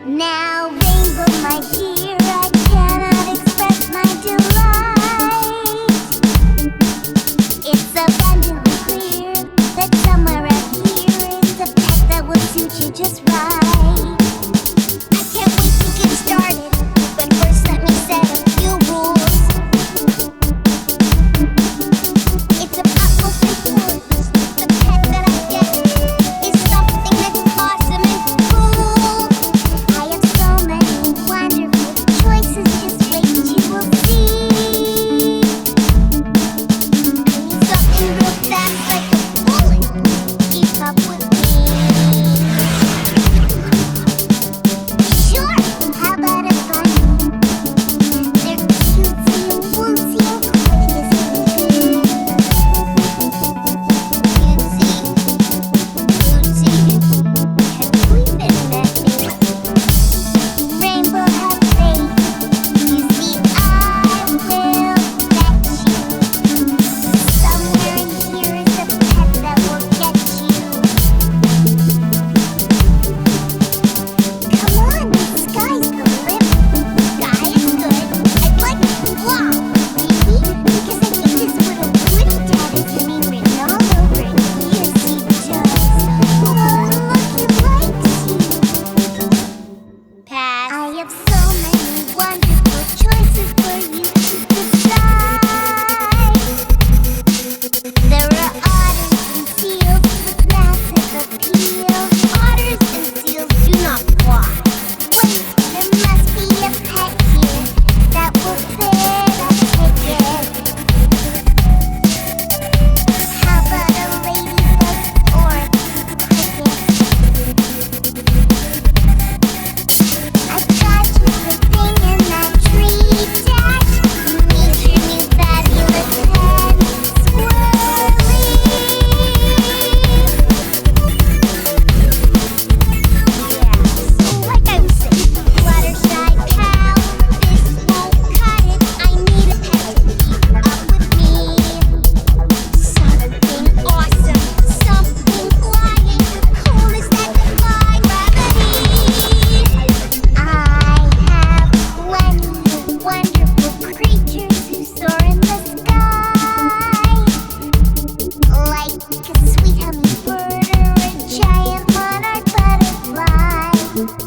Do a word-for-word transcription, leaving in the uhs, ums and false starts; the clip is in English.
Now, rainbow, my dear, I cannot express my delight. It's abundantly clear that somewhere out here is a pet that will suit you just right. I can't wait to get started, but first let me set a few rules. It's a utmost importance. The pet that I get is something that's awesome and cool. I have so many wonderful choices, just wait till you will see. I need something real fast like a bullet. Keep up with me. Sure, how about a bunny? They're cutesy and wootsy and quick as can be. Cutesy, wootsy, have we been met me? Rainbow, have faith. You see, I will bet you. Somewhere in here is a pet that will get you. Come on, the sky's the limit. Sky is good. I'd like it to fly. Maybe because I think this little woody dad is your name written all over it. Yes, he does. Oh, look, he likes you. Pass. I have so many wonderful choices for you to decide. There are otters and seals with massive appeal. Otters and seals do not fly. Wait, there must be a pet here that will fit a ticket. How about a ladybug or a cricket? I got you the thing in that tree, Dad. Meet your new fabulous pet, Squirrely. Yeah, so like I was saying, Fluttershy cow, this won't cut it. I need a pet to keep up with me. Something awesome, something flying, the coolest that defy gravity. I have plenty of wonderful creatures who soar in the sky, like a sweet hummingbird or a giant monarch butterfly.